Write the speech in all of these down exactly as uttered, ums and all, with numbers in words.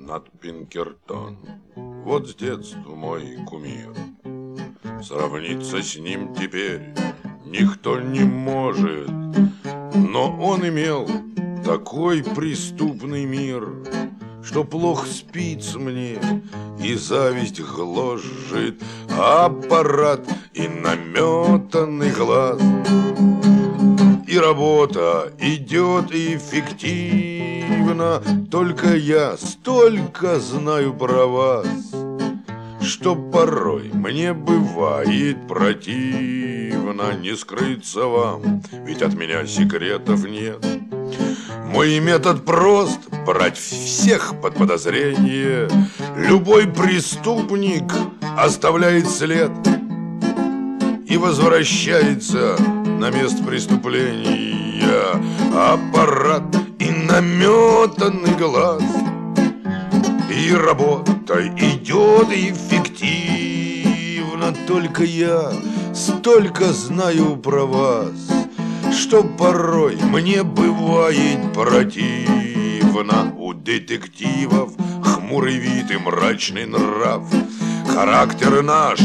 над Пинкертон. Вот с детства мой кумир. Сравниться с ним теперь никто не может, но он имел такой преступный мир, что плохо спится мне, и зависть гложет аппарат и наметанный глаз. И работа идет эффективно, только я столько знаю про вас, что порой мне бывает противно. Не скрыться вам, ведь от меня секретов нет. Мой метод прост — брать всех под подозрение. Любой преступник оставляет след и возвращается на место преступления. Аппарат и наметанный глаз. И работа идет эффективно, только я столько знаю про вас, что порой мне бывает противно. У детективов хмурый вид и мрачный нрав. Характер наш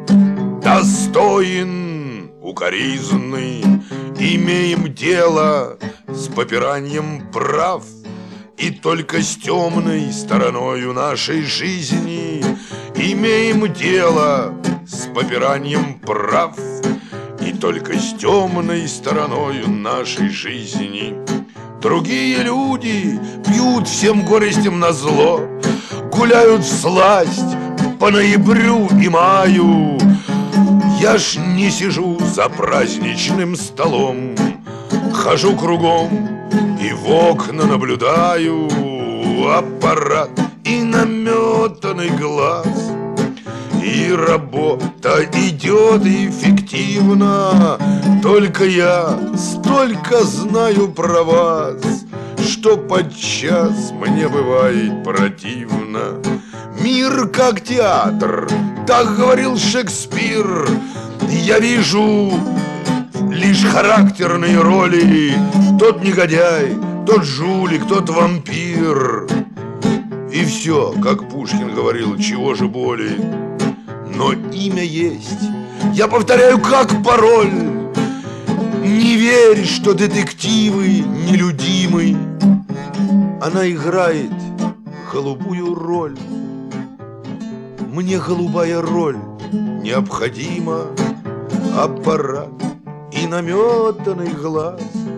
достоин укоризны. Имеем дело с попиранием прав. И только с темной стороною нашей жизни имеем дело с попиранием прав. И только с темной стороною нашей жизни. Другие люди пьют всем горестям назло, гуляют всласть по ноябрю и маю. Я ж не сижу за праздничным столом, хожу кругом и в окна наблюдаю. Аппарат и наметанный глаз. И работа идет эффективно, только я столько знаю про вас, что подчас мне бывает противно. Мир как театр, так говорил Шекспир. Я вижу лишь характерные роли. Тот негодяй, тот жулик, тот вампир. И все, как Пушкин говорил, чего же более. Но имя есть, я повторяю как пароль. Не верь, что детективы нелюдимы. Она играет голубую роль. Мне голубая роль необходима. Аппарат и наметанный глаз.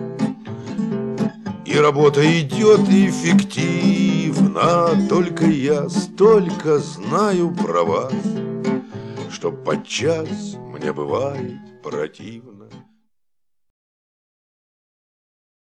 И работа идет эффективно, только я столько знаю про вас, что подчас мне бывает противно.